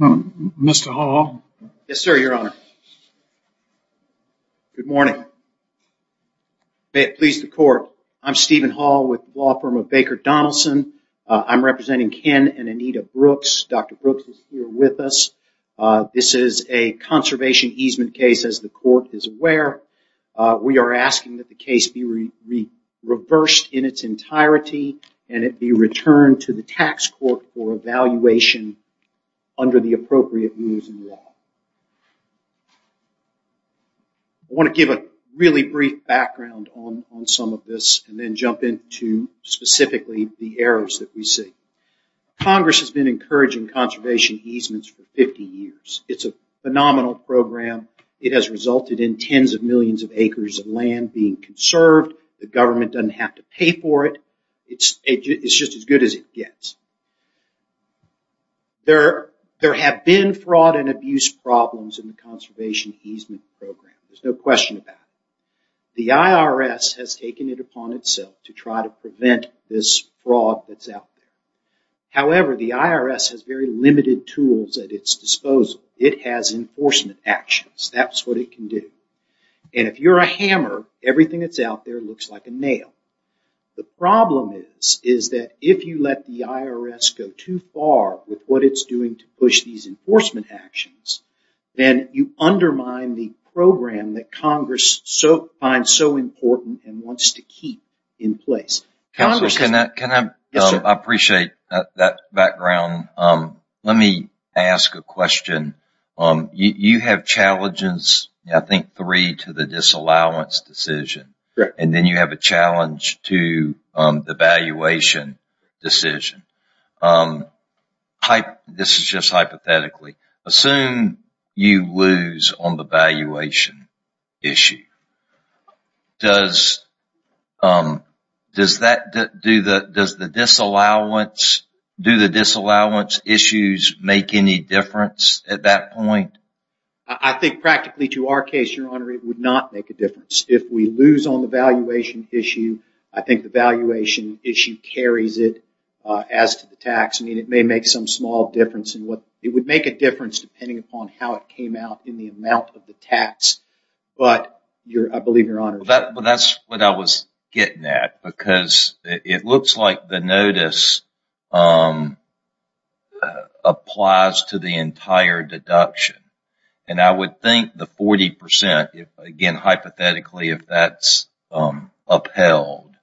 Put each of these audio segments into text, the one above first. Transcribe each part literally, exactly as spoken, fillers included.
Mister Hall. Yes, sir, Your Honor. Good morning. May it please the Court. I'm Stephen Hall with the law firm of Baker Donaldson. Uh, I'm representing Ken and Anita Brooks. Doctor Brooks is here with us. Uh, this is a conservation easement case, as the Court is aware. Uh, we are asking that the case be re- re- reversed in its entirety and it be returned to the tax court for evaluation under the appropriate rules and law. I want to give a really brief background on, on some of this and then jump into specifically the errors that we see. Congress has been encouraging conservation easements for fifty years. It's a phenomenal program. It has resulted in tens of millions of acres of land being conserved. The government doesn't have to pay for it. It's, it's just as good as it gets. There, there have been fraud and abuse problems in the conservation easement program. There's no question about it. The I R S has taken it upon itself to try to prevent this fraud that's out there. However, the I R S has very limited tools at its disposal. It has enforcement actions. That's what it can do. And if you're a hammer, everything that's out there looks like a nail. The problem is, is that if you let the I R S go too far with what it's doing to push these enforcement actions, then you undermine the program that Congress so finds so important and wants to keep in place. Counsel, can I, can I, yes, um, I appreciate that, that background. Um, let me ask a question. Um, you, you have challenges, I think three to the disallowance decision. Correct. And then you have a challenge to, um, the valuation decision. Um, hy- this is just hypothetically. Assume you lose on the valuation issue. Does, um, does that, do the, does the disallowance, do the disallowance issues make any difference at that point? I think practically to our case, Your Honor, it would not make a difference. If we lose on the valuation issue, I think the valuation issue carries it uh, as to the tax. I mean, it may make some small difference in what, it would make a difference depending upon how it came out in the amount of the tax. But you're, I believe, Your Honor. Well, that, well, that's what I was getting at, because it, it looks like the notice um, uh, applies to the entire deduction. And I would think the forty percent, if, again, hypothetically, if that's um, upheld,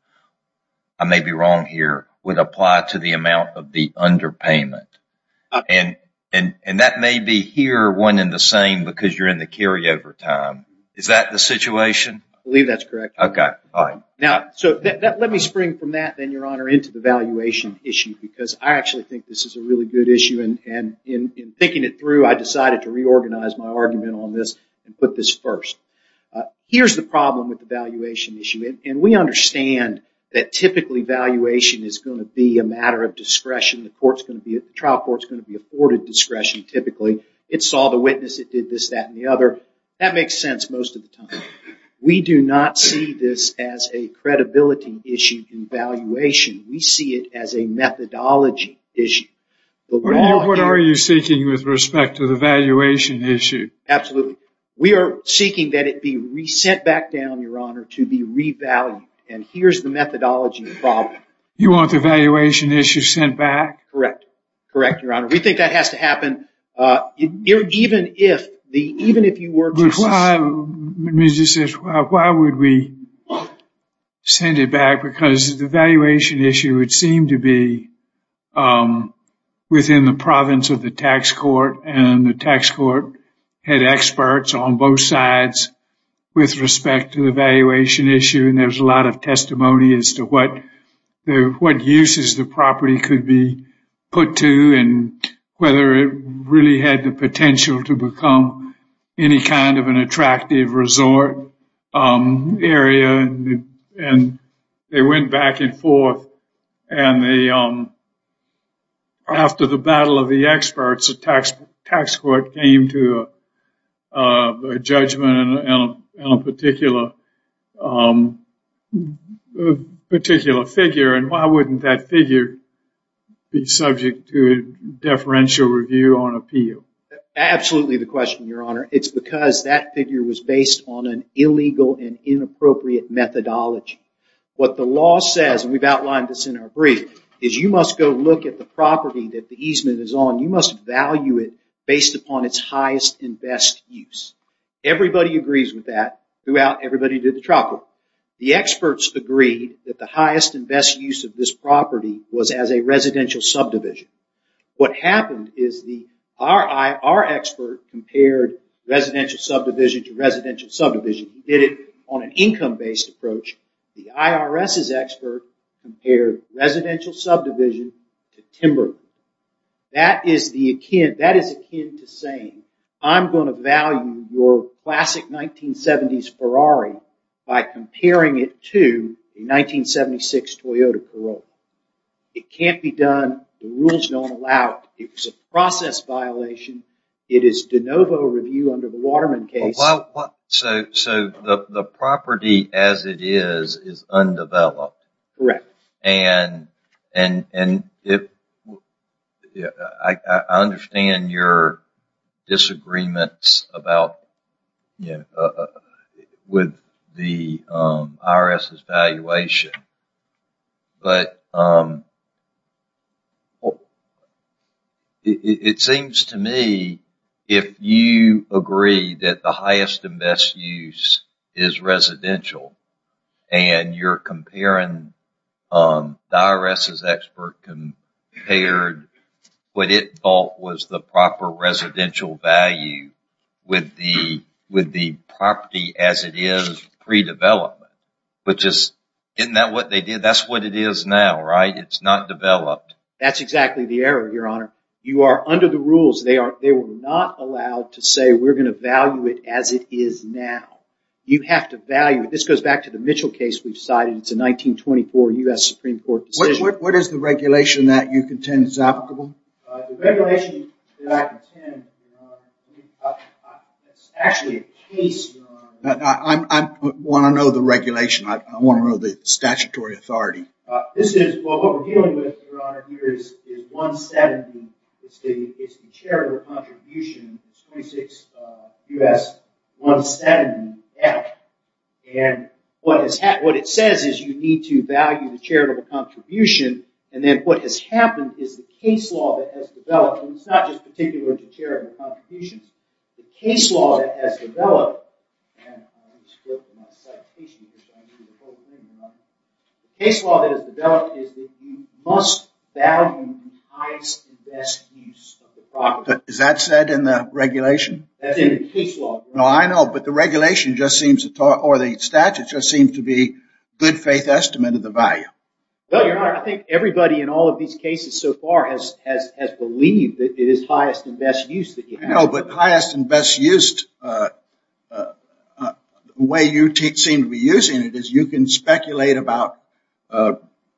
I may be wrong here, would apply to the amount of the underpayment. Uh, and, and, and that may be here one and the same because you're in the carryover time. Is that the situation? I believe that's correct. Okay. All right. Now, so that, that, let me spring from that then, Your Honor, into the valuation issue, because I actually think this is a really good issue. And, and in, in thinking it through, I decided to reorganize my argument on this and put this first. Uh, here's the problem with the valuation issue. And, and we understand that typically valuation is going to be a matter of discretion. The court's going to be, the trial court's going to be afforded discretion typically. It saw the witness, it did this, that, and the other. That makes sense most of the time. We do not see this as a credibility issue in valuation. We see it as a methodology issue. The what are, you, what here, are you seeking with respect to the valuation issue? Absolutely. We are seeking that it be re-sent back down, Your Honor, to be revalued. And here's the methodology problem. You want the valuation issue sent back? Correct. Correct, Your Honor. We think that has to happen uh, even if The, even if you were to... But why, let me just say, why, why would we send it back? Because the valuation issue would seem to be um, within the province of the tax court, and the tax court had experts on both sides with respect to the valuation issue, and there's a lot of testimony as to what the, what uses the property could be put to and whether it really had the potential to become any kind of an attractive resort um, area. And, and they went back and forth. And they, um, after the battle of the experts, the tax, tax court came to a, uh, a judgment and a, and a particular um, a particular figure. And why wouldn't that figure be subject to a deferential review on appeal? absolutely the question, Your Honor. It's because that figure was based on an illegal and inappropriate methodology. What the law says, and we've outlined this in our brief, is you must go look at the property that the easement is on. You must value it based upon its highest and best use. Everybody agrees with that throughout. Everybody did the trial court. The experts agreed that the highest and best use of this property was as a residential subdivision. What happened is the our, our expert compared residential subdivision to residential subdivision. He did it on an income-based approach. The IRS's expert compared residential subdivision to timberland. That is the akin. That is akin to saying, I'm going to value your classic nineteen seventies Ferrari by comparing it to a nineteen seventy-six Toyota Corolla. It can't be done. The rules don't allow it. It was a process violation. It is de novo review under the Waterman case. Well, what, so so the, the property as it is is undeveloped. Correct. And and and if yeah, I, I understand your disagreements about you know uh, uh, with the um, IRS's valuation, but um, it, it seems to me if you agree that the highest and best use is residential, and you're comparing um, the IRS's expert compared what it thought was the proper residential value with the with the property as it is pre-development, which is, isn't that what they did? That's what it is now, right? It's not developed. That's exactly the error, Your Honor. You are under the rules. They are they were not allowed to say we're going to value it as it is now. You have to value it. This goes back to the Mitchell case we've cited. It's a nineteen twenty-four U S Supreme Court decision. What, what, what is the regulation that you contend is applicable? Uh, the regulation that I contend, Your Honor, uh, uh, it's actually a case, Your Honor. I, I, I want to know the regulation. I, I want to know the statutory authority. Uh, this is, well, what we're dealing with, Your Honor, here is, is one seventy. It's the, it's the charitable contribution. It's twenty-six uh, U S one seventy F. And what, has ha- what it says is you need to value the charitable contribution. And then what has happened is the case law that has developed, and it's not just particular to charitable contributions, the case law that has developed, and let me split my citation here so I can do the whole thing, Your Honor. The case law that has developed is that you must value the highest and best use of the property. Is that said in the regulation? That's in the case law. No, I know, but the regulation just seems to talk, or the statute just seems to be good faith estimate of the value. Well, Your Honor, I think everybody in all of these cases so far has, has, has believed that it is highest and best use that you have. I know, but highest and best used, uh, uh, uh, the way you te- seem to be using it is you can speculate about uh,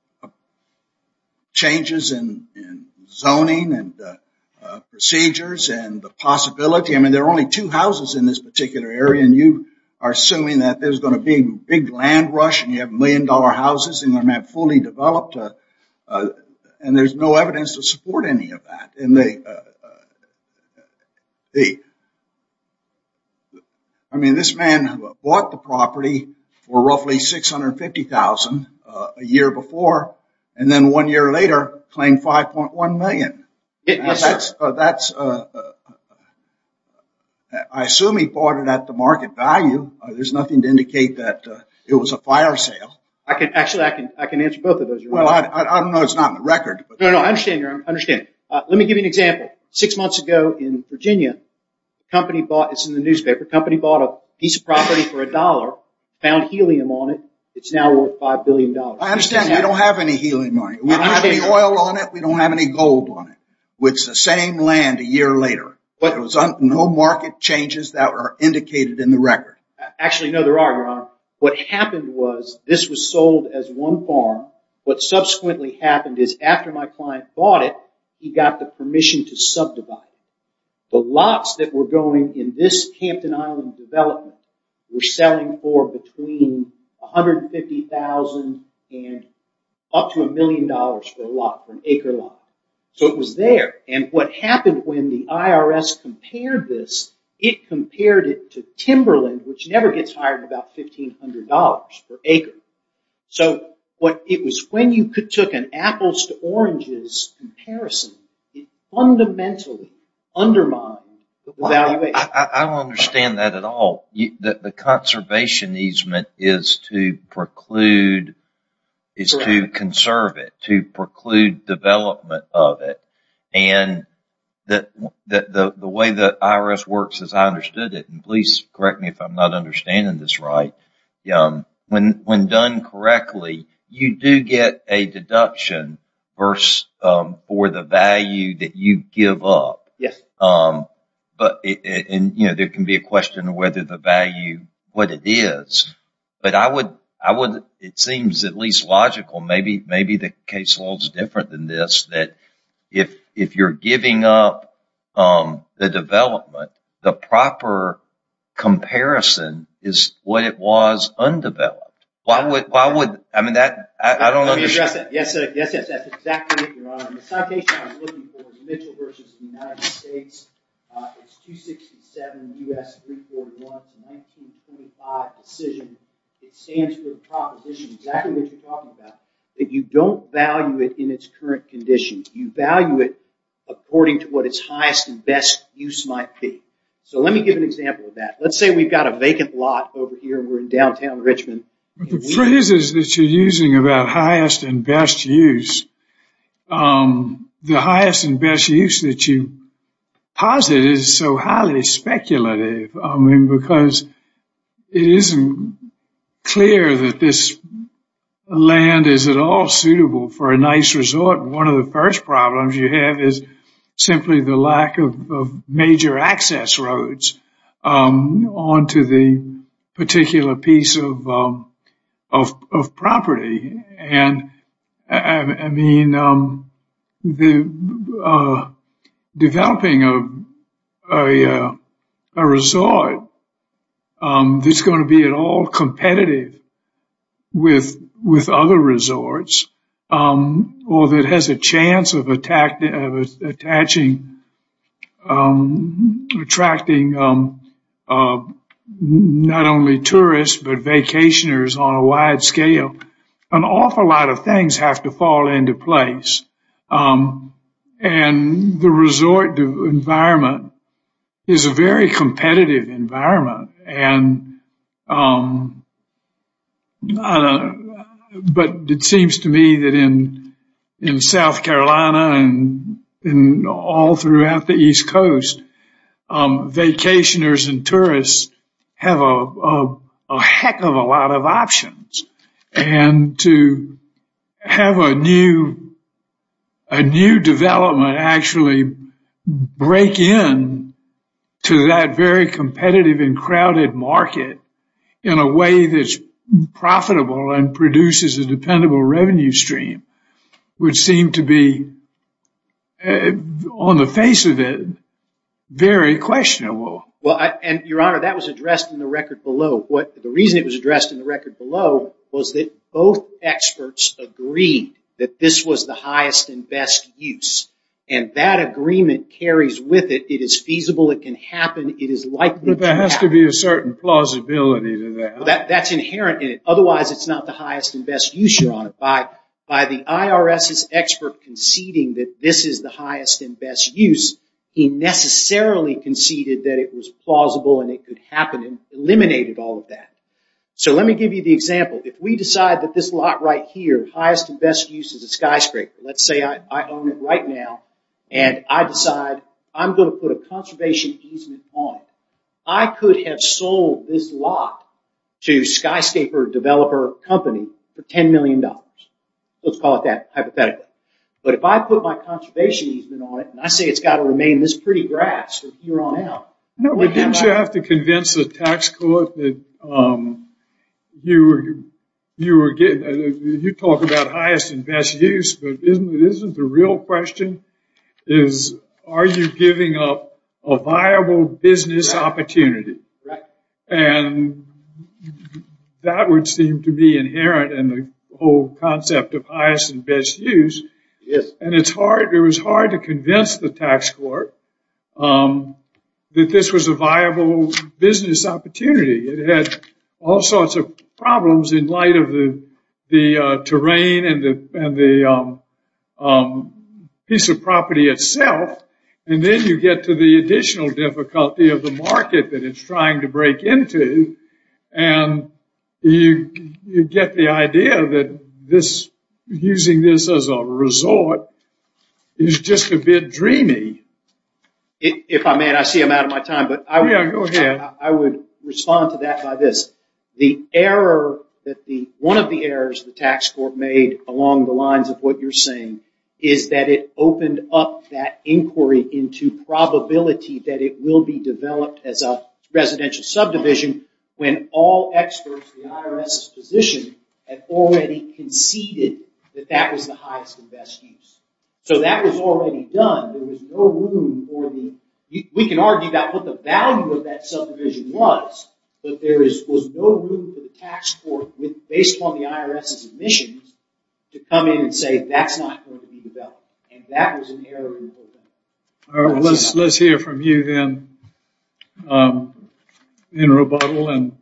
changes in, in zoning and uh, uh, procedures and the possibility. I mean, there are only two houses in this particular area, and you are assuming that there's going to be a big land rush and you have million dollar houses and you're going to have fully developed, uh, uh, and there's no evidence to support any of that. And they, uh, uh, the, I mean, this man bought the property for roughly six hundred fifty thousand dollars uh, a year before, and then one year later claimed five point one million dollars. Yes, that's, uh, that's, uh, uh, I assume he bought it at the market value. Uh, there's nothing to indicate that uh, it was a fire sale. I can actually, I can, I can answer both of those. Your well, I, Honor. I, I don't know. It's not in the record. But. No, no, I understand. Your Honor. I understand. Uh, let me give you an example. Six months ago in Virginia, a company bought. It's in the newspaper. A company bought a piece of property for a dollar, found helium on it. It's now worth five billion dollars. I understand. We don't have any helium on it. We don't have any oil on it. We don't have any gold on it. It's the same land a year later. But there was un- no market changes that were indicated in the record. Actually, no, there are, Your Honor. What happened was this was sold as one farm. What subsequently happened is after my client bought it, he got the permission to subdivide it. The lots that were going in this Hampton Island development were selling for between one hundred fifty thousand dollars and up to a million dollars for a lot, for an acre lot. So it was there. And what happened when the I R S compared this, it compared it to timberland, which never gets higher than about fifteen hundred dollars per acre. So what it was when you could, took an apples to oranges comparison, it fundamentally undermined the valuation. I, I, I don't understand that at all. You, the, the conservation easement is to preclude, is Correct. to conserve it, to preclude development of it. And the, the, the, the way the I R S works, as I understood it, and please correct me if I'm not understanding this right, um, when, when done correctly, you do get a deduction versus, um, for the value that you give up. Yes. Um, but it, it, and you know, there can be a question of whether the value, what it is. But I would, I would, it seems at least logical, maybe, maybe the case law is different than this, that if, if you're giving up, um, the development, the proper comparison is what it was undeveloped. Why would, why would, I mean, that, I, I don't Let me understand. address that. Yes, sir. Yes, yes, that's exactly it, Your Honor. And the citation I was looking for is Mitchell versus the United States. Uh, it's two sixty-seven U S three forty-one. It's a nineteen twenty-five decision. It stands for the proposition, exactly what you're talking about, that you don't value it in its current condition. You value it according to what its highest and best use might be. So let me give an example of that. Let's say we've got a vacant lot over here and we're in downtown Richmond. But the phrases that you're using about highest and best use, um, the highest and best use that you posit is so highly speculative. I mean, because it isn't clear that this land is at all suitable for a nice resort. One of the first problems you have is simply the lack of, of major access roads um, onto the particular piece of um, of of property. And I, I mean, um, the uh, developing a a, uh, a resort um, that's going to be at all competitive with with other resorts, um, or that has a chance of, attack, of attaching, um, attracting um, uh, not only tourists but vacationers on a wide scale. An awful lot of things have to fall into place, um, and the resort environment is a very competitive environment, and um, I don't. But it seems to me that in in South Carolina and in all throughout the East Coast, um, vacationers and tourists have a, a a heck of a lot of options, and to have a new a new development actually break in to that very competitive and crowded market in a way that's profitable and produces a dependable revenue stream would seem to be, uh, on the face of it, very questionable. Well, I, and Your Honor, that was addressed in the record below. What the reason it was addressed in the record below was that both experts agreed that this was the highest and best use. And that agreement carries with it, it is feasible, it can happen, it is likely to happen. But there has to be a certain plausibility to that. Well, that. That's inherent in it. Otherwise, it's not the highest and best use, Your Honor. By, by the IRS's expert conceding that this is the highest and best use, he necessarily conceded that it was plausible and it could happen and eliminated all of that. So let me give you the example. If we decide that this lot right here, highest and best use is a skyscraper, let's say I, I own it right now, and I decide I'm going to put a conservation easement on it. I could have sold this lot to Skyscaper Developer Company for ten million dollars. Let's call it that, hypothetically. But if I put my conservation easement on it, and I say it's got to remain this pretty grass from here on out. No, but didn't you have to convince the tax court that um, you were you were getting? Uh, you talk about highest and best use, but isn't it isn't the real question? Is, are you giving up a viable business right. opportunity? Right. And that would seem to be inherent in the whole concept of highest and best use, Yes. And it's hard, it was hard to convince the tax court um, that this was a viable business opportunity. It had all sorts of problems in light of the the uh, terrain and the and the um, um, piece of property itself. And then you get to the additional difficulty of the market that it's trying to break into, and you you get the idea that this using this as a resort is just a bit dreamy. If I may, and I see I'm out of my time, but I would, yeah, go ahead. I, I would respond to that by this. The error that the, one of the errors the tax court made along the lines of what you're saying is that it opened up that inquiry into probability that it will be developed as a residential subdivision when all experts, the I R S's position, had already conceded that that was the highest and best use. So that was already done. There was no room for the, we can argue about what the value of that subdivision was, but there is, was no room for the tax court, with, based on the I R S's admissions, to come in and say that's not going to be developed. And that was an error in the whole thing. All right, well, let's, let's hear from you then um, in rebuttal, and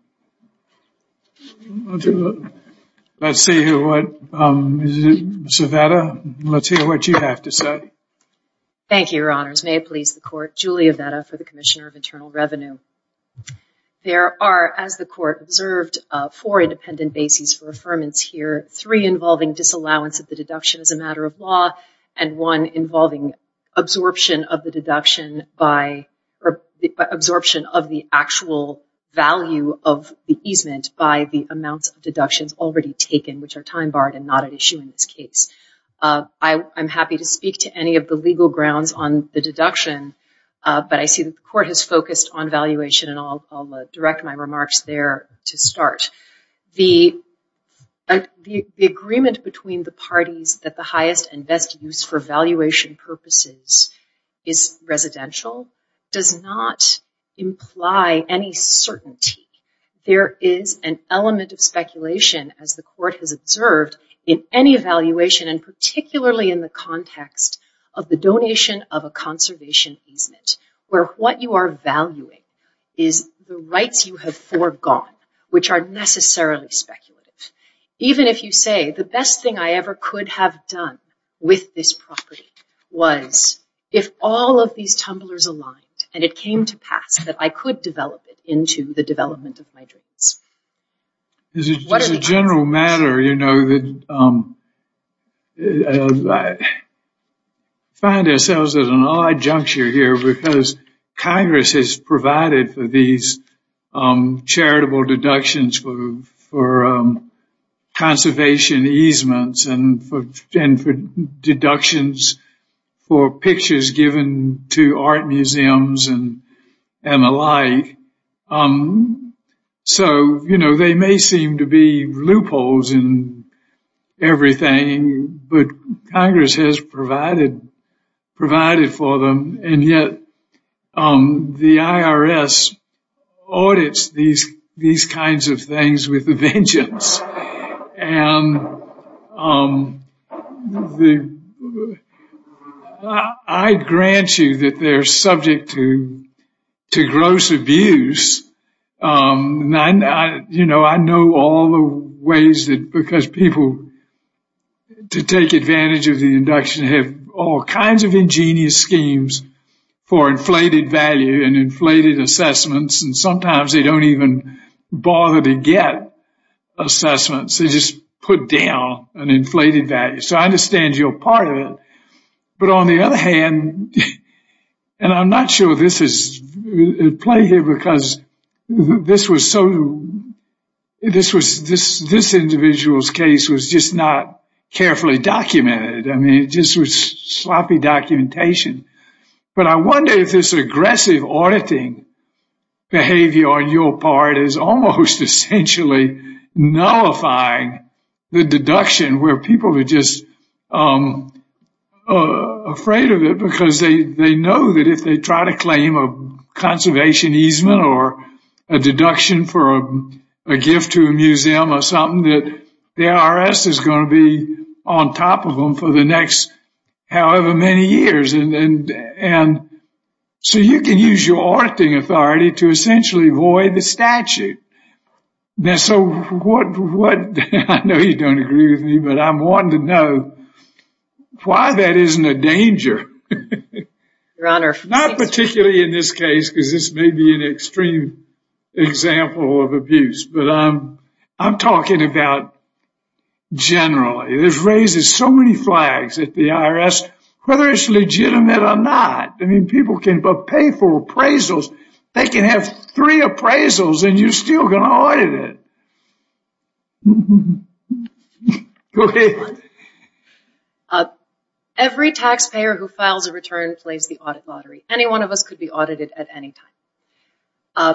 let's see who, what, um, is it Savetta? Let's hear what you have to say. Thank you, Your Honors. May it please the Court. Julia Vetta for the Commissioner of Internal Revenue. There are, as the Court observed, uh, four independent bases for affirmance here, three involving disallowance of the deduction as a matter of law, and one involving absorption of the deduction by, or the absorption of the actual value of the easement by the amounts of deductions already taken, which are time barred and not at issue in this case. Uh, I, I'm happy to speak to any of the legal grounds on the deduction, uh, but I see that the Court has focused on valuation, and I'll, I'll uh, direct my remarks there to start. The, uh, the, the agreement between the parties that the highest and best use for valuation purposes is residential does not imply any certainty. There is an element of speculation, as the Court has observed, in any evaluation, and particularly in the context of the donation of a conservation easement, where what you are valuing is the rights you have foregone, which are necessarily speculative. Even if you say, the best thing I ever could have done with this property was if all of these tumblers aligned, and it came to pass that I could develop it into the development of my dreams. As a, as a general matter, you know, that um, uh, I find ourselves at an odd juncture here because Congress has provided for these um, charitable deductions for for um, conservation easements and for and for deductions for pictures given to art museums and and the like. Um, So, you know, they may seem to be loopholes in everything, but Congress has provided provided for them, and yet um, the I R S audits these these kinds of things with a vengeance. And um, the I grant you that they're subject to to gross abuse. Um, and I, I, you know, I know all the ways that, because people to take advantage of the deduction have all kinds of ingenious schemes for inflated value and inflated assessments, and sometimes they don't even bother to get assessments. They just put down an inflated value. So I understand you're part of it. But on the other hand, and I'm not sure this is at play here because This was so, this was, this, this individual's case was just not carefully documented. I mean, it just was sloppy documentation. But I wonder if this aggressive auditing behavior on your part is almost essentially nullifying the deduction, where people are just, um, uh, afraid of it because they, they know that if they try to claim a conservation easement or a deduction for a, a gift to a museum or something, that the I R S is going to be on top of them for the next however many years. And, and, and so you can use your auditing authority to essentially void the statute. Now, so what, what, I know you don't agree with me, but I'm wanting to know why that isn't a danger. Your Honor. Not particularly in this case, because this may be an extreme example of abuse, but I'm, I'm talking about generally. This raises so many flags at the I R S, whether it's legitimate or not. I mean, people can pay for appraisals. They can have three appraisals and you're still going to audit it. Go ahead. Uh, every taxpayer who files a return plays the audit lottery. Any one of us could be audited at any time. Uh,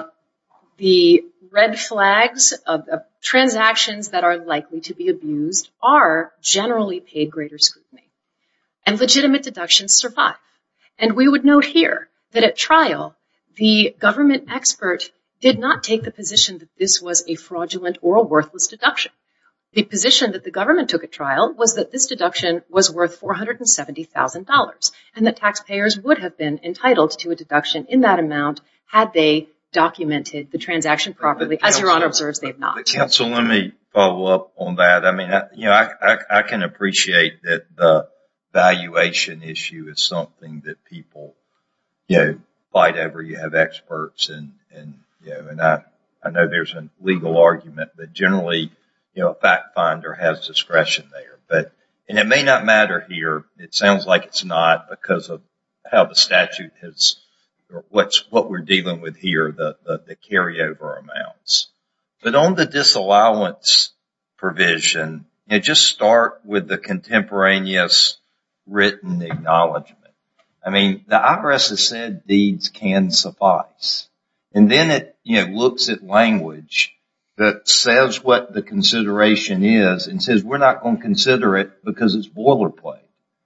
the red flags of, of transactions that are likely to be abused are generally paid greater scrutiny. And legitimate deductions survive. And we would note here that at trial, the government expert did not take the position that this was a fraudulent or a worthless deduction. The position that the government took at trial was that this deduction was worth four hundred seventy thousand dollars and that taxpayers would have been entitled to a deduction in that amount had they documented the transaction properly. As Your Honor observes, they have not. But counsel, let me follow up on that. I mean, I, you know, I, I, I can appreciate that the valuation issue is something that people, you know, fight over. You have experts and, and, you know, and I, I know there's a legal argument, but generally, you know, a fact finder has discretion there. But, and it may not matter here. It sounds like it's not because of how the statute has, or what's, what we're dealing with here, the, the, the carryover amounts. But on the disallowance provision, you know, just start with the contemporaneous written acknowledgement. I mean, the I R S has said deeds can suffice. And then it, you know, looks at language that says what the consideration is and says we're not going to consider it because it's boilerplate.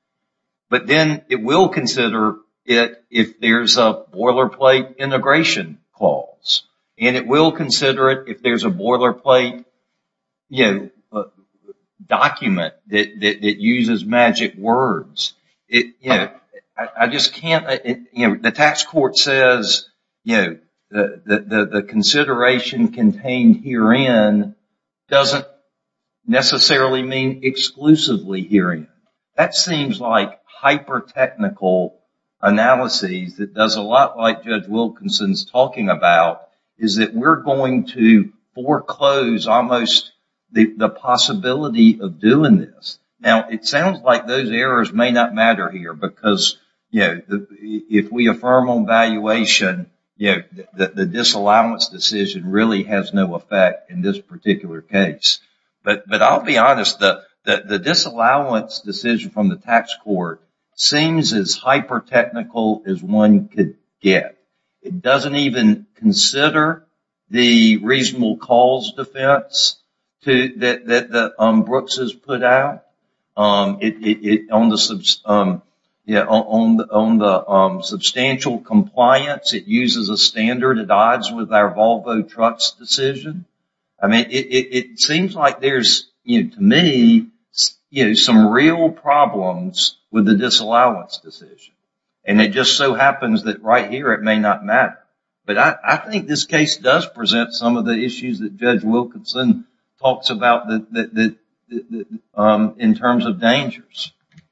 But then it will consider it if there's a boilerplate integration clause. And it will consider it if there's a boilerplate, you know, uh, document that, that, that uses magic words. It, you know, I, I just can't, it, you know, the tax court says, you know, the, the, the, the consideration contained herein doesn't necessarily mean exclusively herein. That seems like hyper-technical analyses that does a lot like Judge Wilkinson's talking about, is that we're going to foreclose almost the, the possibility of doing this. Now, it sounds like those errors may not matter here because, you know, the, if we affirm on valuation, you know, the, the disallowance decision really has no effect in this particular case. But, but I'll be honest, the, the, the disallowance decision from the tax court seems as hyper-technical as one could get. It doesn't even consider the reasonable cause defense to, that, that the, um, Brooks has put out. Um, it, it, it, on the, subs, um, yeah, on, on the, on the, um, substantial compliance, it uses a standard at odds with our Volvo Trucks decision. I mean, it, it, it seems like there's, you know, to me, you know, some real problems with the disallowance decision. And it just so happens that right here it may not matter. But I, I think this case does present some of the issues that Judge Wilkinson talks about that, that, that, that, that um, in terms of dangers.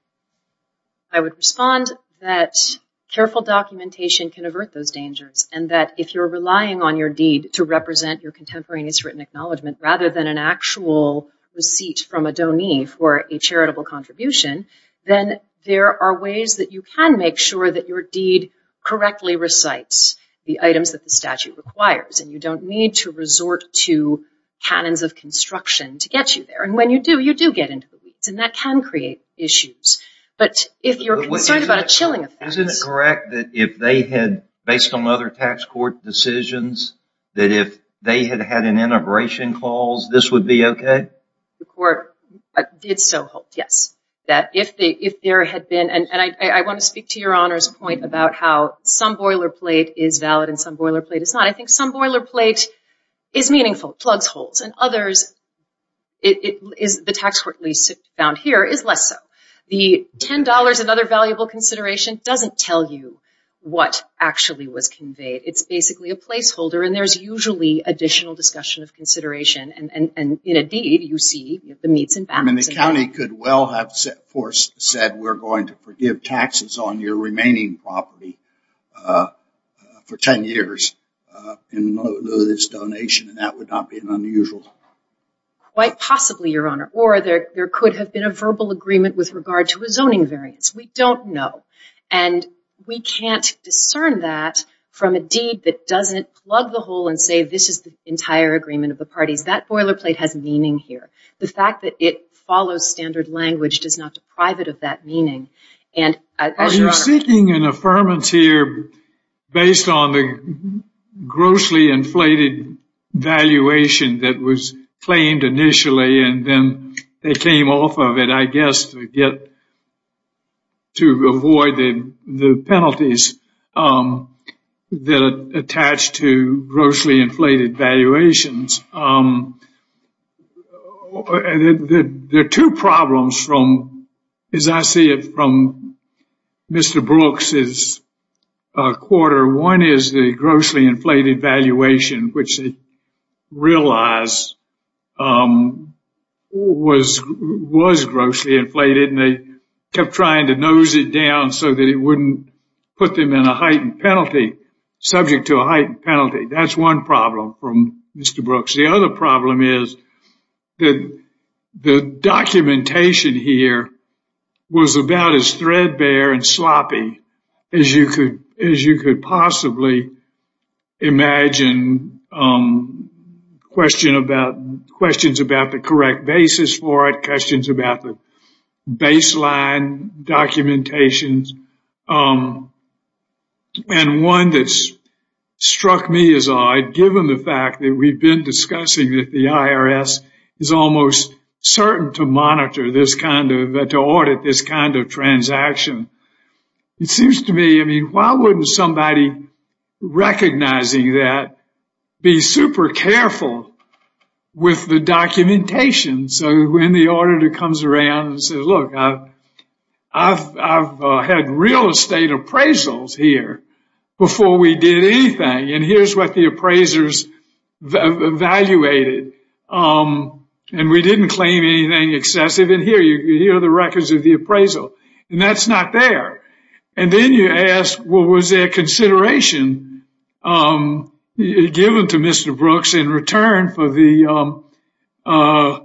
I would respond that careful documentation can avert those dangers, and that if you're relying on your deed to represent your contemporaneous written acknowledgement rather than an actual receipt from a donee for a charitable contribution, then there are ways that you can make sure that your deed correctly recites the items that the statute requires, and you don't need to resort to canons of construction to get you there. And when you do, you do get into the weeds, and that can create issues. But if you're but concerned about a chilling effect... Isn't it correct that if they had, based on other tax court decisions, that if they had had an integration clause, this would be okay? The court did so hold, yes. That if they, if there had been, and, and I, I want to speak to Your Honor's point about how some boilerplate is valid and some boilerplate is not. I think some boilerplate is meaningful, plugs holes, and others, it, it is, the tax court at least found here, is less so. The ten dollars and other valuable consideration doesn't tell you what actually was conveyed. It's basically a placeholder, and there's usually additional discussion of consideration. And, and, and in a deed, you see the meets and bounds. I mean, the county could well have set, forced, said, we're going to forgive taxes on your remaining property uh, uh, for ten years uh, in lieu of this donation, and that would not be an unusual. Quite possibly, Your Honor. Or there, there could have been a verbal agreement with regard to a zoning variance. We don't know. And we can't discern that from a deed that doesn't plug the hole and say this is the entire agreement of the parties. That boilerplate has meaning here. The fact that it follows standard language does not deprive it of that meaning. And uh, Are as you Your Honor, seeking an affirmance here based on the grossly inflated valuation that was claimed initially, and then they came off of it, I guess, to get to avoid the the penalties um, that attach to grossly inflated valuations. Um, there, there are two problems from, as I see it, from Mister Brooks's uh, quarter. One is the grossly inflated valuation, which they realize um, was was grossly inflated, and they kept trying to nose it down so that it wouldn't put them in a heightened penalty, subject to a heightened penalty. That's one problem from Mister Brooks. The other problem is that the documentation here was about as threadbare and sloppy as you could as you could possibly imagine. Um, question about questions about the correct basis for it, questions about the baseline documentations, um, and one that's struck me as odd, given the fact that we've been discussing that the I R S is almost certain to monitor this kind of, uh, to audit this kind of transaction. It seems to me, I mean, why wouldn't somebody recognizing that be super careful with the documentation? So when the auditor comes around and says, look, I've, I've, I've uh, had real estate appraisals here before we did anything, and here's what the appraisers v- evaluated. Um, and we didn't claim anything excessive, and here, you, here are the records of the appraisal. And that's not there. And then you ask, well, was there consideration um, given to Mister Brooks in return for the um, uh,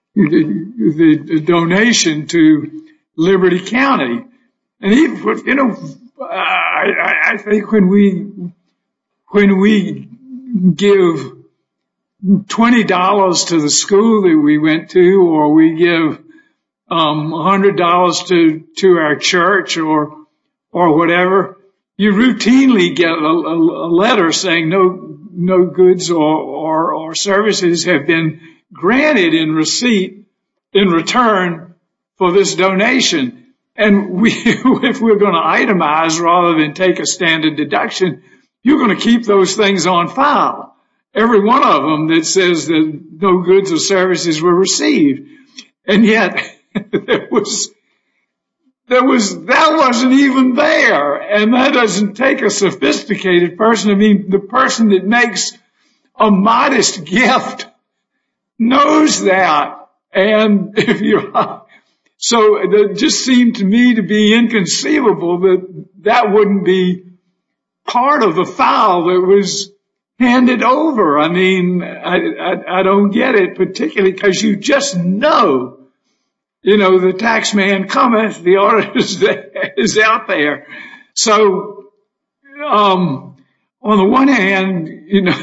the, the donation to Liberty County? And he, you know, I, I think when we when we give twenty dollars to the school that we went to, or we give um, one hundred dollars to to our church, or or whatever, you routinely get a, a, a letter saying no no goods or, or or services have been granted in receipt in return for this donation. And we, if we're going to itemize rather than take a standard deduction, you're going to keep those things on file, every one of them that says that no goods or services were received. And yet there was There was, that wasn't even there. And that doesn't take a sophisticated person. I mean, the person that makes a modest gift knows that. And if you, so it just seemed to me to be inconceivable that that wouldn't be part of the file that was handed over. I mean, I, I, I don't get it, particularly because you just know. You know, the tax man cometh, the audit is, is out there. So, um, on the one hand, you know,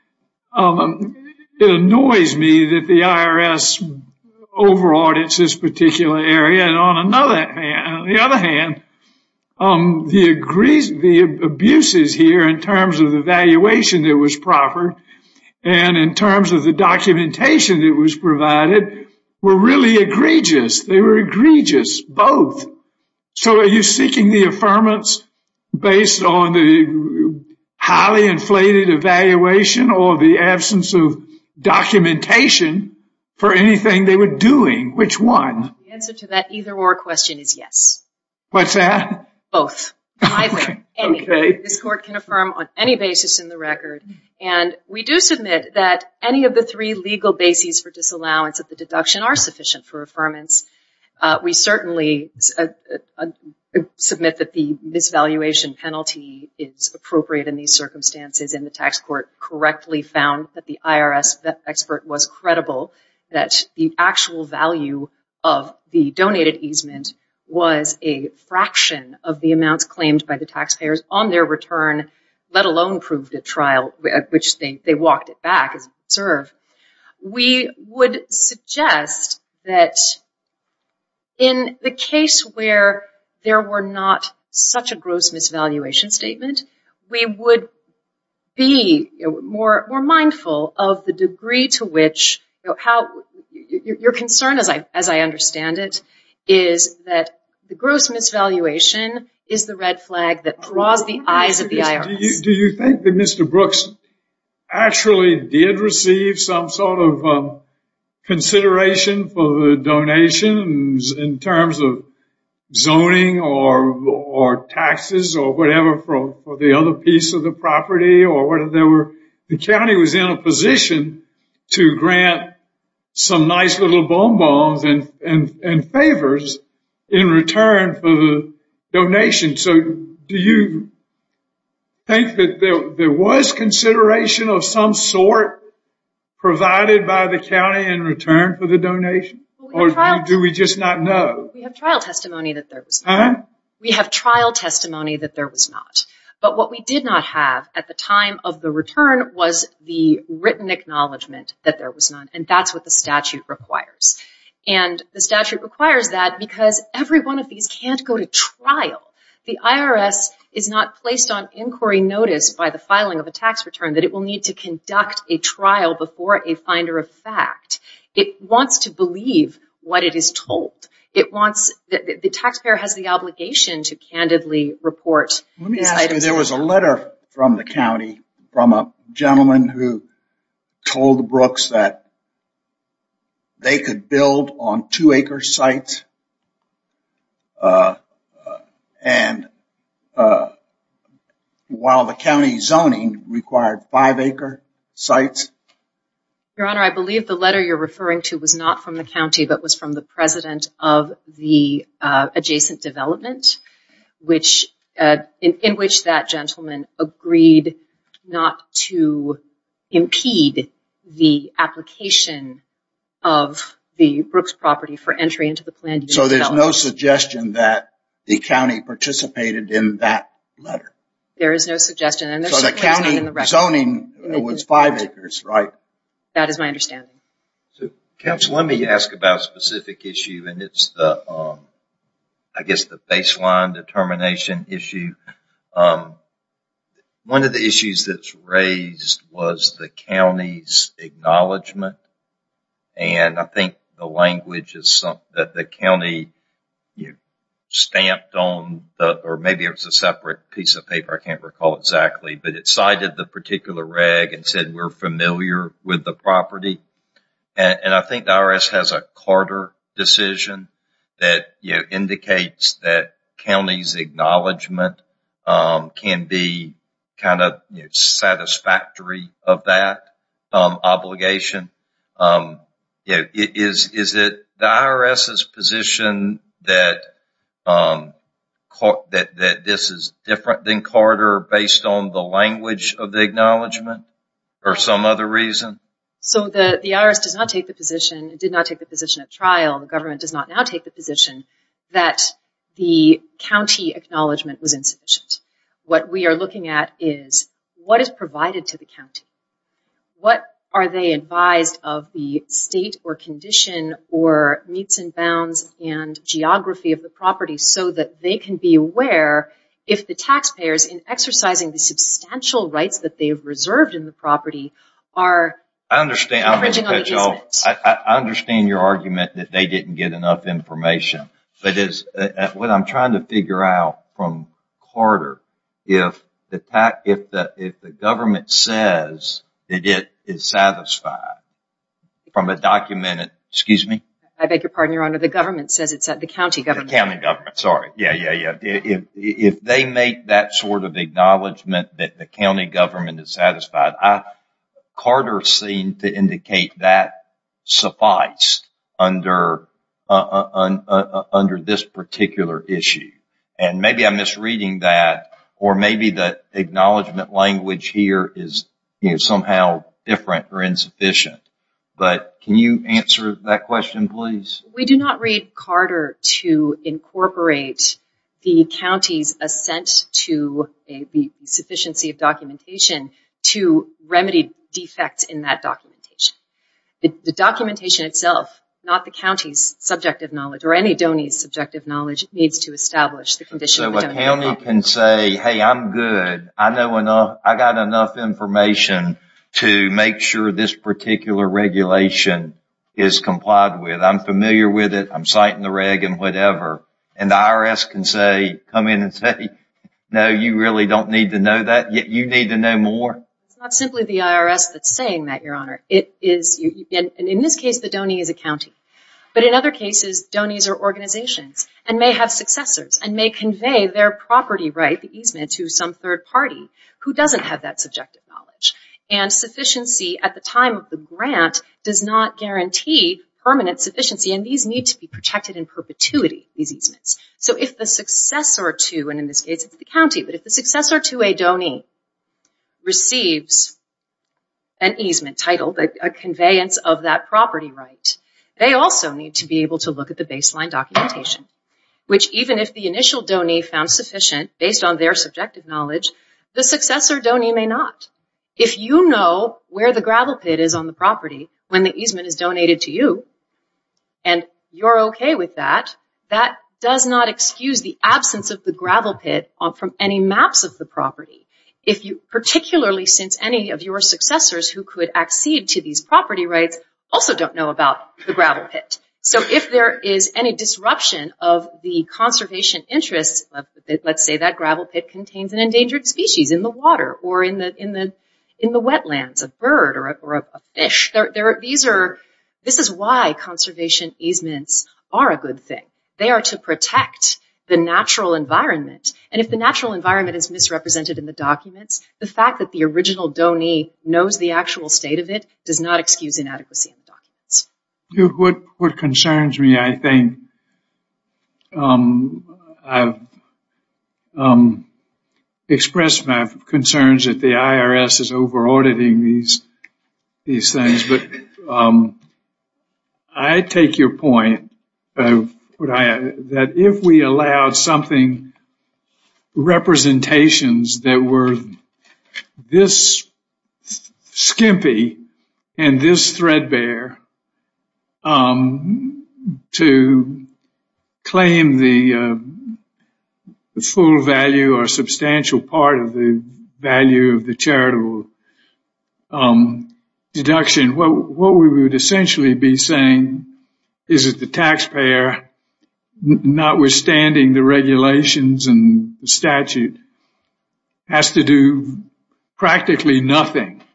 um, it annoys me that the I R S over audits this particular area. And on another hand, on the other hand, um, the agrees, the abuses here in terms of the valuation that was proffered and in terms of the documentation that was provided were really egregious. They were egregious, both. So are you seeking the affirmance based on the highly inflated evaluation or the absence of documentation for anything they were doing? Which one? The answer to that either-or question is yes. What's that? Both. Either. Okay. Any. Okay. This court can affirm on any basis in the record. And we do submit that any of the three legal bases for disallowance of the deduction are sufficient for affirmance. Uh, we certainly uh, uh, uh, submit that the misvaluation penalty is appropriate in these circumstances, and the tax court correctly found that the I R S expert was credible, that the actual value of the donated easement was a fraction of the amounts claimed by the taxpayers on their return, let alone proved at trial, at which they, they walked it back, as you observe. We would suggest that in the case where there were not such a gross misvaluation statement, we would be you know, more, more mindful of the degree to which, you know, how your, your concern, as I, as I understand it, is that the gross misvaluation is the red flag that draws the eyes of the I R S. Do you, do you think that Mister Brooks actually did receive some sort of um, consideration for the donations in terms of zoning or or taxes or whatever for, for the other piece of the property, or whether there were the county was in a position to grant some nice little bonbons and and, and favors in return for the donation? So do you think that there, there was consideration of some sort provided by the county in return for the donation? Or do, do we just not know? We have trial testimony that there was not. Huh? Uh-huh. We have trial testimony that there was not. But what we did not have at the time of the return was the written acknowledgement that there was none. And that's what the statute requires. And the statute requires that because every one of these can't go to trial. The I R S is not placed on inquiry notice by the filing of a tax return that it will need to conduct a trial before a finder of fact. It wants to believe what it is told. It wants, the, the taxpayer has the obligation to candidly report. Let me ask you, there was a letter from the county from a gentleman who told the Brooks that they could build on two acre sites, uh, uh, and uh, while the county zoning required five acre sites. Your Honor, I believe the letter you're referring to was not from the county, but was from the president of the uh, adjacent development, which uh, in, in which that gentleman agreed not to impede the application of the Brooks property for entry into the planned unit. So there's no suggestion that the county participated in that letter? There is no suggestion, and there's so the county in the record. Zoning was five acres, right? That is my understanding. So, Counsel, let me ask about a specific issue, and it's the, um, I guess, the baseline determination issue. Um, one of the issues that's raised was the county's acknowledgement, and I think the language is something that the county you know, stamped on, the, or maybe it was a separate piece of paper, I can't recall exactly, but it cited the particular reg and said we're familiar with the property. And, and I think the I R S has a Carter decision that you know, indicates that county's acknowledgement um, can be kind of you know, satisfactory of that um, obligation. Um, you know, is, is it the IRS's position that Um, that, that this is different than Carter based on the language of the acknowledgement or some other reason? So the, the I R S does not take the position, it did not take the position at trial, the government does not now take the position that the county acknowledgement was insufficient. What we are looking at is what is provided to the county. What are they advised of the state or condition or metes and bounds and geography of the property so that they can be aware if the taxpayers, in exercising the substantial rights that they've reserved in the property, are I understand. infringing on the easement. I, I understand your argument that they didn't get enough information, but is uh, what I'm trying to figure out from Carter, if the ta- if the if the government says that it is satisfied from a documented, excuse me? I beg your pardon, Your Honor, the government says it's at the county government. The county government, sorry. Yeah, yeah, yeah. If, if they make that sort of acknowledgement that the county government is satisfied, I, Carter seemed to indicate that sufficed under, uh, uh, uh, uh, under this particular issue. And maybe I'm misreading that, or maybe the acknowledgement language here is, you know, somehow different or insufficient. But can you answer that question, please? We do not read Carter to incorporate the county's assent to a, the sufficiency of documentation to remedy defects in that documentation. The, the documentation itself, not the county's subjective knowledge or any donie's subjective knowledge, needs to establish the condition so of the a donee. county can say, hey, I'm good. I know enough. I got enough information to make sure this particular regulation is complied with. I'm familiar with it. I'm citing the reg and whatever. And the I R S can say, come in and say, no, you really don't need to know that. Yet you need to know more. It's not simply the I R S that's saying that, Your Honor. It is, and in this case, the donee is a county. But in other cases, donies are organizations and may have successors and may convey their property right, the easement, to some third party who doesn't have that subjective knowledge. And sufficiency at the time of the grant does not guarantee permanent sufficiency, and these need to be protected in perpetuity, these easements. So if the successor to, and in this case it's the county, but if the successor to a donee receives an easement titled, a, a conveyance of that property right, they also need to be able to look at the baseline documentation, which even if the initial donee found sufficient based on their subjective knowledge, the successor donee may not. If you know where the gravel pit is on the property when the easement is donated to you, and you're okay with that, that does not excuse the absence of the gravel pit from any maps of the property. If you, particularly since any of your successors who could accede to these property rights also don't know about the gravel pit. So if there is any disruption of the conservation interests, of, let's say that gravel pit contains an endangered species in the water or in the in the in the wetlands, a bird or a, or a, a fish. There, there, these are. This is why conservation easements are a good thing. They are to protect the natural environment. And if the natural environment is misrepresented in the documents, the fact that the original donee knows the actual state of it does not excuse inadequacy in the documents. What what concerns me, I think, um, I've um, expressed my concerns that the I R S is over auditing these these things, but um, I take your point of what I that if we allowed something representations that were this skimpy and this threadbare um, to claim the, uh, the full value or substantial part of the value of the charitable um, deduction, what, what we would essentially be saying is that the taxpayer, notwithstanding the regulations and the statute, has to do practically nothing,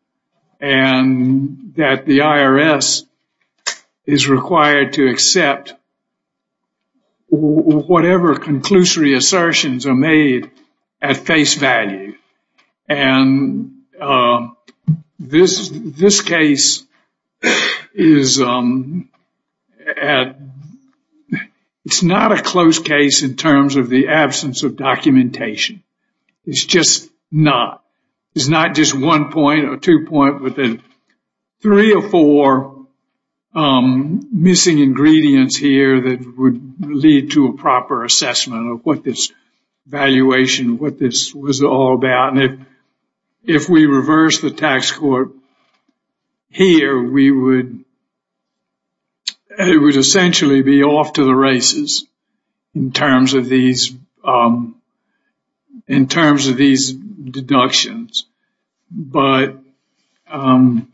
and that the I R S is required to accept whatever conclusory assertions are made at face value. And uh, this this case is um, at it's not a close case in terms of the absence of documentation. It's just not. It's not just one point or two point, but then three or four um, missing ingredients here that would lead to a proper assessment of what this valuation, what this was all about. And if if we reverse the tax court here, we would it would essentially be off to the races in terms of these um, in terms of these deductions. But um,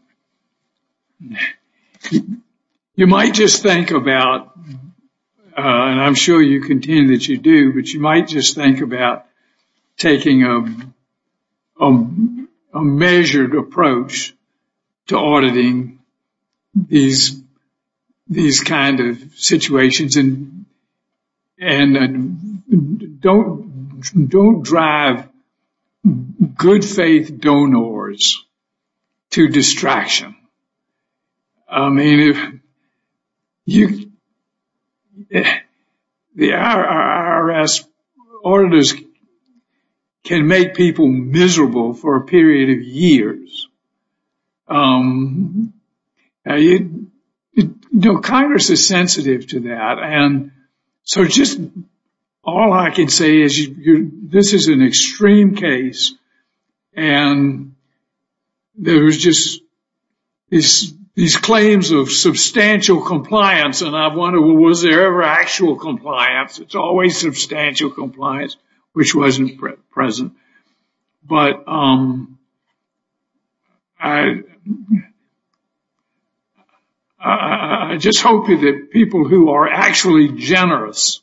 you might just think about, uh, and I'm sure you contend that you do, but you might just think about taking a, a, a measured approach to auditing these these kind of situations, and and uh, don't don't drive good faith donors to distraction. I mean, if you the I R S auditors can make people miserable for a period of years. Um, you, you know, Congress is sensitive to that, and so just all I can say is you, you're, this is an extreme case, and there was just these these claims of substantial compliance, and I wonder, well, was there ever actual compliance? It's always substantial compliance, which wasn't pre- present. But um, I, I, I just hope that people who are actually generous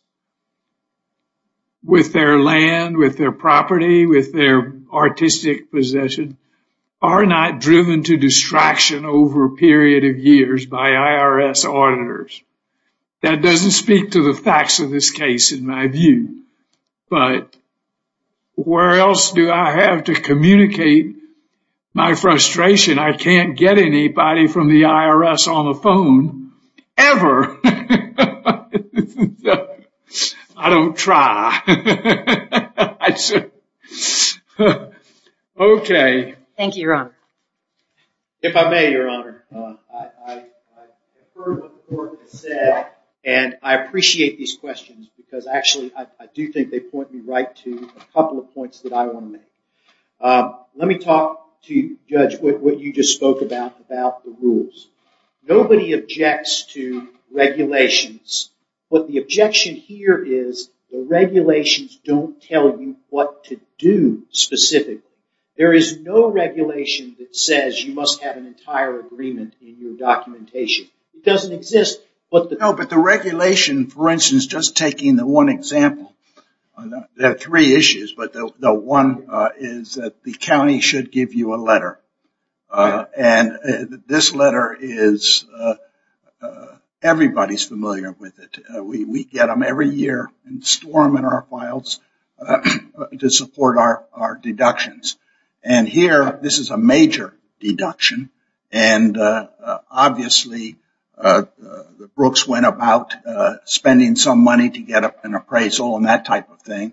with their land, with their property, with their artistic possession, are not driven to distraction over a period of years by I R S auditors. That doesn't speak to the facts of this case, in my view. But where else do I have to communicate my frustration? I can't get anybody from the I R S on the phone, ever. I don't try. I should. Okay. Thank you, Your Honor. If I may, Your Honor, uh, I, I, I have heard what the court has said, and I appreciate these questions because actually I, I do think they point me right to a couple of points that I want to make. Um, let me talk to you, Judge, what, what you just spoke about, about the rules. Nobody objects to regulations. What the objection here is the regulations don't tell you what to do specifically. There is no regulation that says you must have an entire agreement in your documentation. It doesn't exist. But the no, but the regulation, for instance, just taking the one example, uh, there are three issues, but the, the one uh, is that the county should give you a letter. Uh, and uh, this letter is, uh, uh, everybody's familiar with it. Uh, we, we get them every year and store them in our files uh, to support our, our deductions. And here, this is a major deduction, and uh, uh, obviously uh, uh, the Brooks went about uh, spending some money to get an appraisal and that type of thing.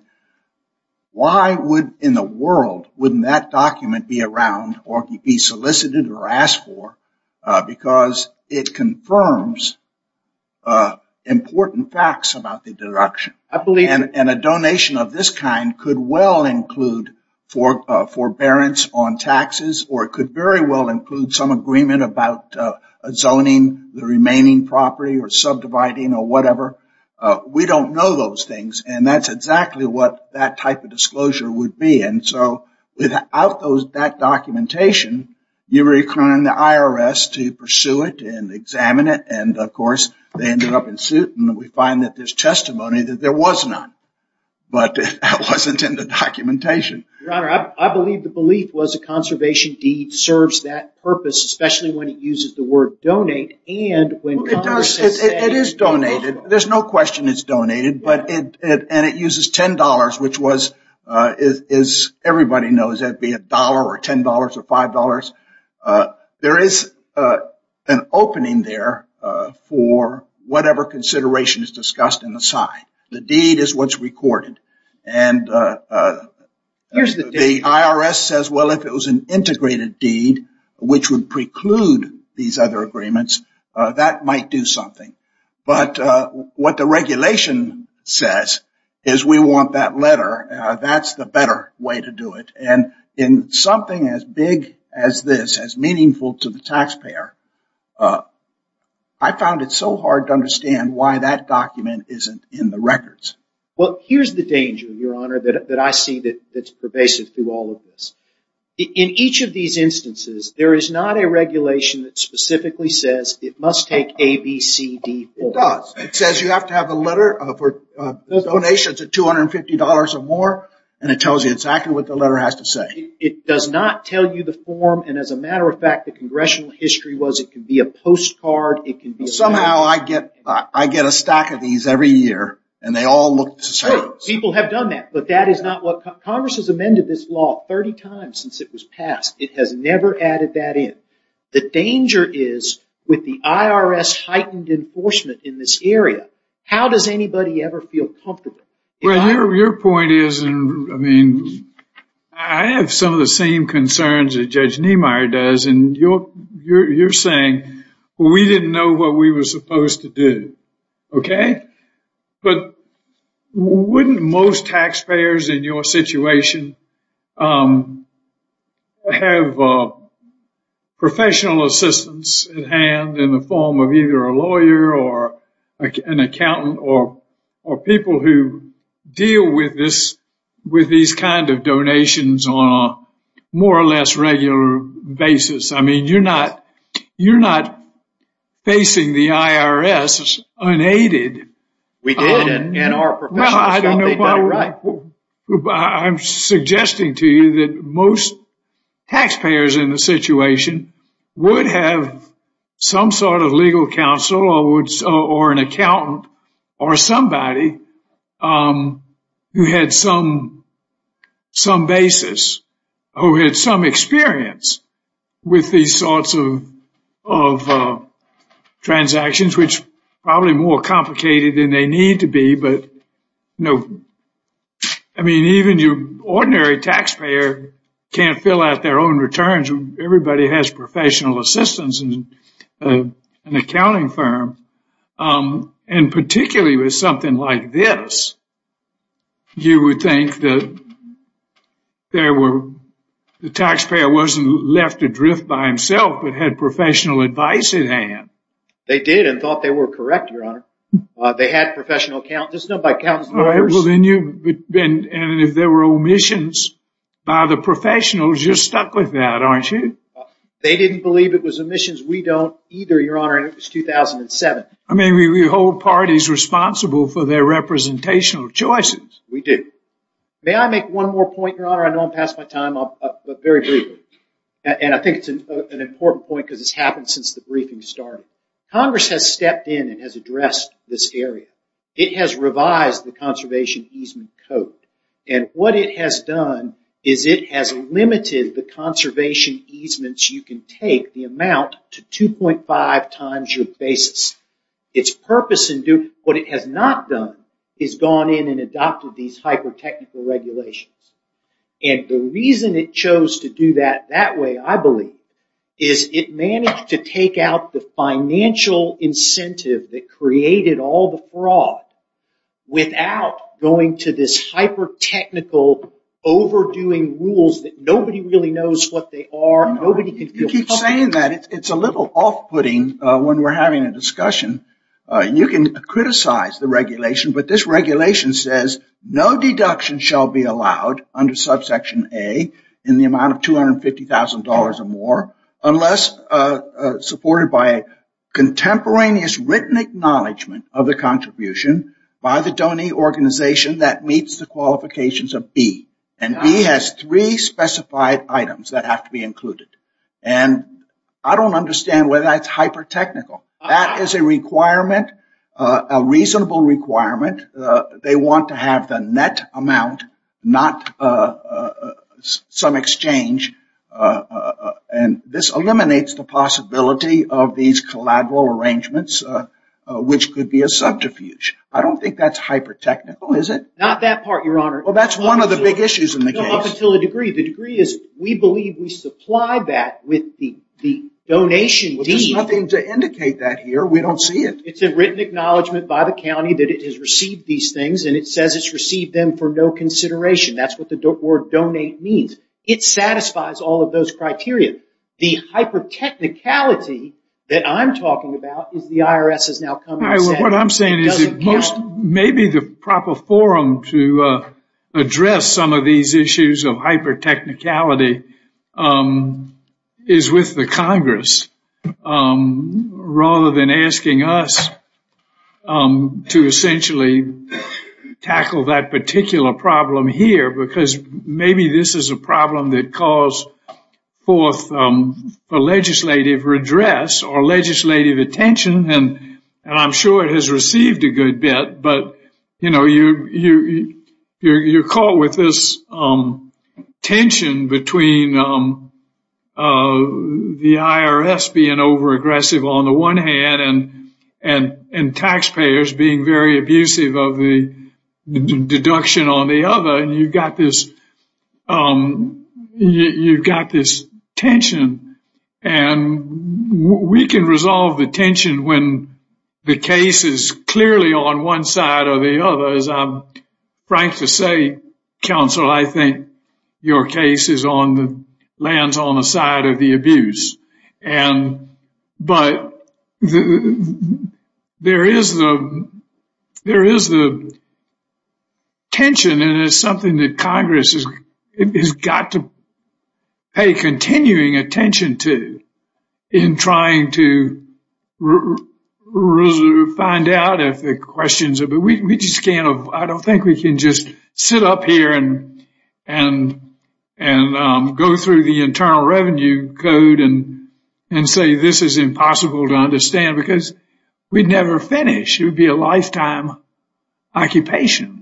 Why would, in the world, wouldn't that document be around or be solicited or asked for? Uh, because it confirms uh, important facts about the deduction. I believe, and, and a donation of this kind could well include for uh, forbearance on taxes, or it could very well include some agreement about uh, zoning the remaining property or subdividing or whatever. Uh, we don't know those things, and that's exactly what that type of disclosure would be. And so without those that documentation, you require the I R S to pursue it and examine it, and of course they ended up in suit, and we find that there's testimony that there was none. But that wasn't in the documentation. Your Honor, I, I believe the belief was a conservation deed serves that purpose, especially when it uses the word donate and when well, Congress it does. has It, said it, it is donated. There's no question it's donated, yeah. but it, it and it uses ten dollars, which was uh, is, is everybody knows that'd be a dollar or ten dollars or five dollars. Uh, there is uh, an opening there uh, for whatever consideration is discussed in the side. The deed is what's recorded. And uh, uh, Here's the, the I R S says, well, if it was an integrated deed, which would preclude these other agreements, uh, that might do something. But uh, what the regulation says is we want that letter. Uh, that's the better way to do it. And in something as big as this, as meaningful to the taxpayer, uh, I found it so hard to understand why that document isn't in the records. Well, here's the danger, Your Honor, that, that I see that, that's pervasive through all of this. In each of these instances, there is not a regulation that specifically says it must take A, B, C, D, form. It does. It says you have to have a letter uh, for uh, donations of two hundred fifty dollars or more. and it tells you exactly what the letter has to say. It, it does not tell you the form, and as a matter of fact, the congressional history was it can be a postcard, it can be a Somehow I get I get a stack of these every year, and they all look the same. Sure, people have done that, but that is not what co- Congress has amended this law thirty times since it was passed. It has never added that in. The danger is with the I R S heightened enforcement in this area, how does anybody ever feel comfortable? If Well, I, your your point is, and I mean, I have some of the same concerns that Judge Niemeyer does, and you're you're you're saying, well, we didn't know what we were supposed to do, okay? But wouldn't most taxpayers in your situation um, have uh, professional assistance at hand in the form of either a lawyer or a, an accountant or or people who deal with this with these kind of donations on a more or less regular basis? I mean, you're not you're not facing the I R S unaided. we did, Um, and, and our Well, professionals I don't thought know they'd done it why. right. I'm suggesting to you that most taxpayers in the situation would have some sort of legal counsel or would or an accountant or somebody um, who had some some basis, who had some experience with these sorts of of uh, transactions, which probably more complicated than they need to be. But you know, I mean, even your ordinary taxpayer can't fill out their own returns. Everybody has professional assistance and uh, an accounting firm, um, and particularly with something like this, you would think that there were the taxpayer wasn't left adrift by himself, but had professional advice at hand. They did and thought they were correct, Your Honor. Uh, they had professional accountants. This is done by accountants and All right. lawyers. Well, then you and, and if there were omissions by the professionals, you're stuck with that, aren't you? They didn't believe it was omissions. We don't either, Your Honor, and it was two thousand seven. I mean, we, we hold parties responsible for their representational choices. We do. May I make one more point, Your Honor? I know I'm past my time, I'll, uh, but very briefly. And, and I think it's an, uh, an important point because it's happened since the briefing started. Congress has stepped in and has addressed this area. It has revised the Conservation Easement Code. And what it has done is it has limited the conservation easements you can take, the amount, to two point five times your basis. Its purpose in doing, what it has not done is gone in and adopted these hyper-technical regulations. And the reason it chose to do that that way, I believe, is it managed to take out the financial incentive that created all the fraud without going to this hyper-technical overdoing rules that nobody really knows what they are. No, nobody can feel You keep comfortable. saying that. It's, it's a little off-putting uh, when we're having a discussion. Uh, you can criticize the regulation, but this regulation says no deduction shall be allowed under subsection A in the amount of two hundred fifty thousand dollars or more unless uh, uh, supported by a contemporaneous written acknowledgement of the contribution by the donee organization that meets the qualifications of B. And B has three specified items that have to be included. And I don't understand whether that's hyper-technical. That is a requirement, uh, a reasonable requirement. Uh, they want to have the net amount, not uh, uh, some exchange. Uh, uh, and this eliminates the possibility of these collateral arrangements, uh, uh, which could be a subterfuge. I don't think that's hyper-technical, is it? Not that part, Your Honor. Well, that's one of the big issues in the No, case. up until a degree. The degree is we believe we supplied that with the, the donation Well, there's deed. nothing to indicate that here. We don't see it. It's a written acknowledgement by the county that it has received these things, and it says it's received them for no consideration. That's what the do- word donate means. It satisfies all of those criteria. The hyper-technicality that I'm talking about is the I R S has now come All and right, well, said what I'm saying it is that doesn't most, count. maybe the proper forum to uh, address some of these issues of hyper-technicality um, is with the Congress, um, rather than asking us um, to essentially tackle that particular problem here, because maybe this is a problem that calls forth um, for legislative redress or legislative attention, and and I'm sure it has received a good bit. But you know, you you you're, you're caught with this um, tension between um, uh, the I R S being over aggressive on the one hand, and and and taxpayers being very abusive of the d- deduction on the other, and you've got this um, you, you've got this tension, and w- we can resolve the tension when the case is clearly on one side or the other. As I'm frank to say, counsel, I think your case is on the lands on the side of the abuse, and but the, there is the there is the tension, and it's something that Congress has has got to pay continuing attention to in trying to r- r- find out if the questions are, but we, we just can't, I don't think we can just sit up here and, and, and, um, go through the Internal Revenue Code and, and say this is impossible to understand, because we'd never finish. It would be a lifetime occupation.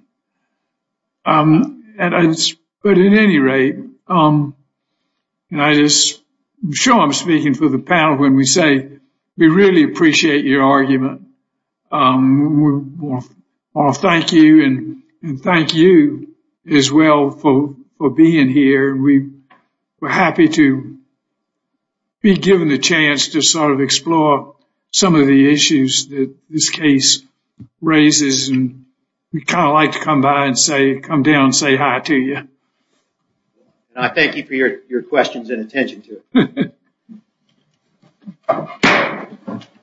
Um, and it's, but at any rate, um, and I just, I'm sure I'm speaking for the panel when we say we really appreciate your argument. Um, we want to thank you and, and thank you as well for, for being here. And we, we're happy to be given the chance to sort of explore some of the issues that this case raises. And we kind of like to come by and say, come down and say hi to you. And I thank you for your, your questions and attention to it.